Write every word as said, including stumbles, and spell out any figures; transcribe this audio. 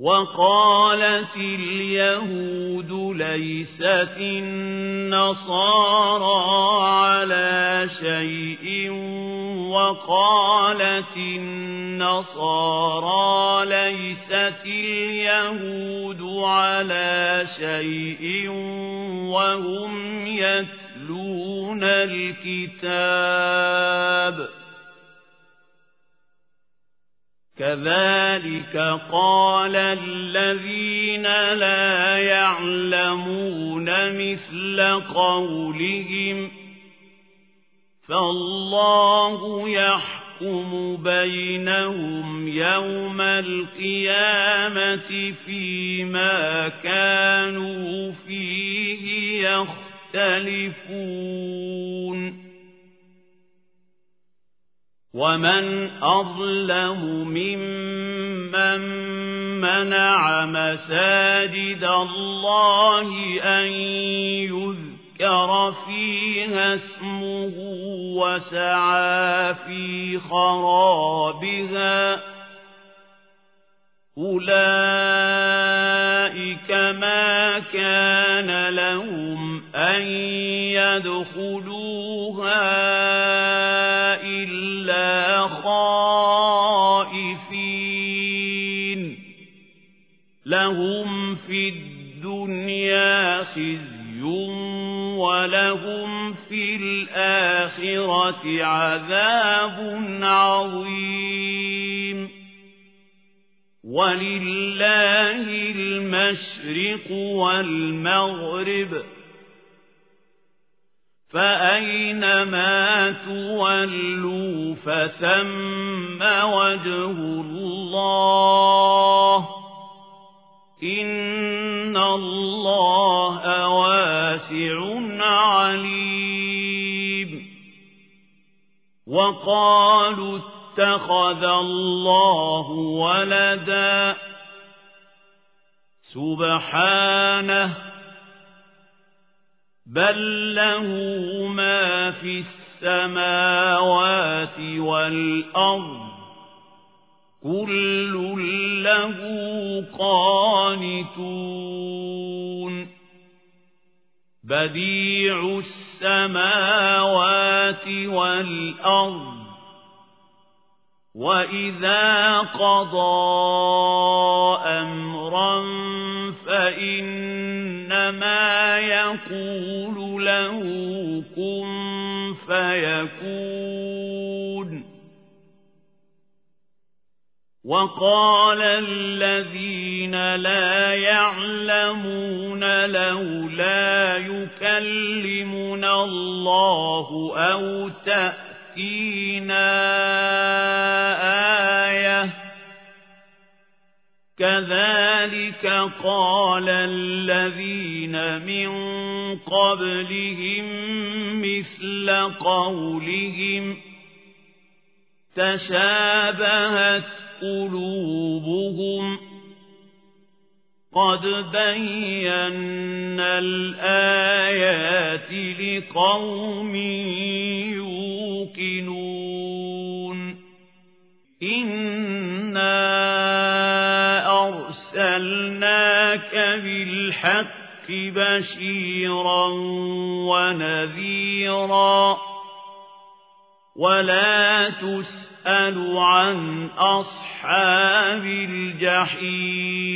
وقالت اليهود ليست النصارى على شيء وقالت النصارى ليست اليهود على شيء وهم يتلون الكتاب كذلك قال الذين لا يعلمون مثل قولهم فالله يحكم بينهم يوم القيامة فيما كانوا فيه يختلفون ومن أظلم ممن منع مساجد الله أن يذكر فيها اسمه وسعى في خرابها أولئك ما كان لهم أن يدخلوها إلا خائفين لهم في الدنيا خزي ولهم في الآخرة عذاب عظيم ولله المشرق والمغرب فأينما تولوا فثم وجه الله إن الله واسع عليم وقالوا اتخذ الله ولدا سبحانه بل له ما في السماوات والأرض كل له قانتون بديع السماوات والأرض وإذا قضى أمرا فإنما يقول له كن فيكون وقال الذين لا يعلمون لولا يكلمنا الله أو تأتينا آية كذلك قال الذين من قبلهم مثل قولهم تشابهت قلوبهم قد بينا الآيات لقوم يوقنون إنا أرسلناك بالحق بشيرا ونذيرا ولا تسأل عن أصحاب الجحيم